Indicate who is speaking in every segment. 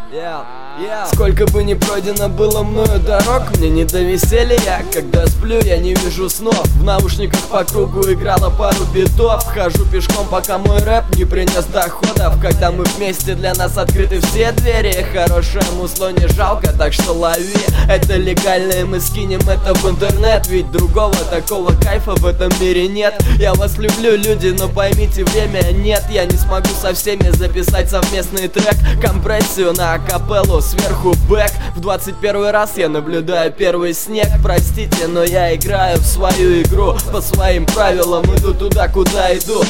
Speaker 1: Сколько бы ни пройдено было мною дорог, мне не до веселья. Когда сплю, я не вижу снов. В наушниках по кругу играла пару битов. Хожу пешком, пока мой рэп не принес доходов. Когда мы вместе, для нас открыты все двери. Хорошее мусло не жалко, так что лови. Это легально, и мы скинем это в интернет. Ведь другого такого кайфа в этом мире нет. Я вас люблю, люди, но поймите, время нет. Я не смогу со всеми записать совместный трек. Компрессию на акапеллу, сверху бэк. В 21 раз я наблюдаю первый снег. Простите, но я играю в свою игру. По своим правилам иду туда, куда иду.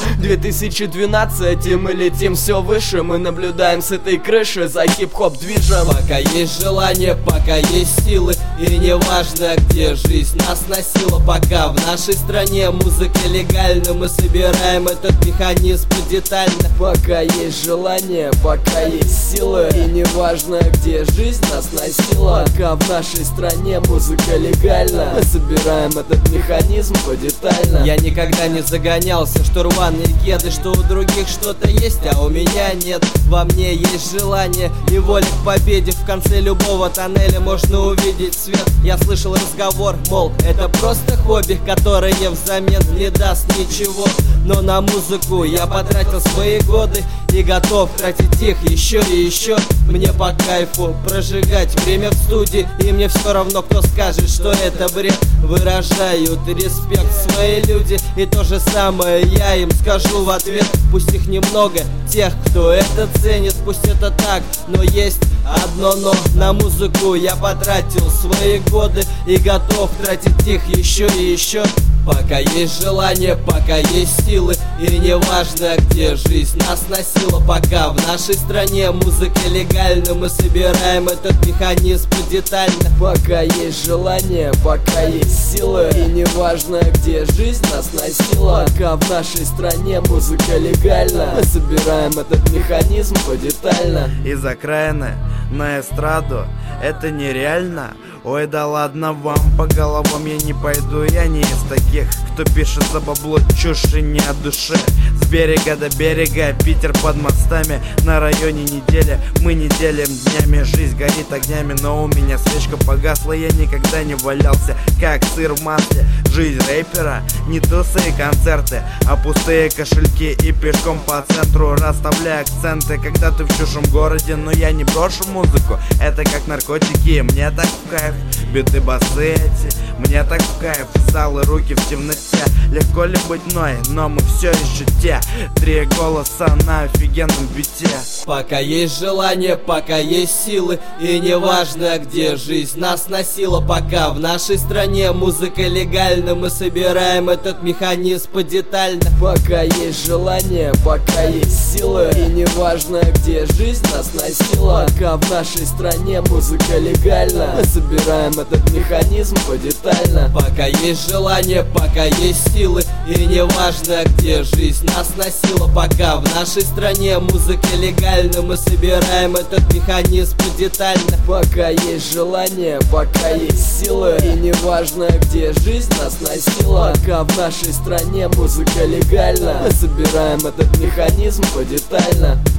Speaker 1: 2012, и мы летим все выше. Мы наблюдаем с этой крыши за хип-хоп движем.
Speaker 2: Пока есть желание, пока есть силы, и не важно, где жизнь нас носила. Пока в нашей стране музыка легальна, мы собираем этот механизм детально.
Speaker 1: Пока есть желание, пока есть силы, и не важно, где жизнь нас носила. Пока в нашей стране музыка легальна, мы собираем этот механизм подетально.
Speaker 2: Я никогда не загонялся, что рваные кеды, что у других что-то есть, а у меня нет. Во мне есть желание и воля к победе. В конце любого тоннеля можно увидеть свет. Я слышал разговор, мол, это просто хобби, которое взамен не даст ничего. Но на музыку я потратил свои годы и готов тратить их еще и еще. Мне по кайфу прожигать время в студии, и мне все равно, кто скажет, что это бред. Выражают респект свои люди, и то же самое я им скажу в ответ. Пусть их немного, тех, кто это ценит, пусть это так, но есть одно но. На музыку я потратил свои годы и готов тратить их еще и еще. Пока есть желание, пока есть силы, и не важно, где жизнь нас носила. Пока в нашей стране музыка легальна, мы собираем этот механизм детально.
Speaker 1: Пока есть желание, пока есть силы, и не важно, где жизнь нас носила. Пока в нашей стране музыка легальна, мы собираем этот механизм подетально.
Speaker 3: Из окраины на эстраду это нереально. Ой, да ладно вам, по головам я не пойду. Я не из таких, кто пишет за бабло чушь и не о душе. С берега до берега, Питер под мостами. На районе неделя, мы не делим днями. Жизнь горит огнями, но у меня свечка погасла. Я никогда не валялся, как сыр в масле. Жизнь рэпера, не тусы и концерты, а пустые кошельки и пешком по центру, расставляя акценты. Когда ты в чужом городе, но я не брошу музыку. Это как наркотики, мне так в кайф. Биты, басы эти, мне так в кайф. Залы, руки в темноте. Легко ли быть мной, но мы все еще те. Три голоса на офигенном бите.
Speaker 2: Пока есть желание, пока есть силы, и не важно, где жизнь нас носила. Пока в нашей стране музыка легальна, мы собираем этот механизм подетально.
Speaker 1: Пока есть желание, пока есть силы, и не важно, где жизнь нас носила. Пока в нашей стране музыка легальна, мы собираем этот механизм подетально.
Speaker 2: Пока есть желание, пока есть силы, и не важно, где жизнь нас носила. Пока в нашей стране музыка легальна, мы собираем этот механизм подетально.
Speaker 1: Пока есть желание, пока есть силы, и не важно, где жизнь нас носила. Пока в нашей стране музыка легальна, мы собираем этот механизм подетально.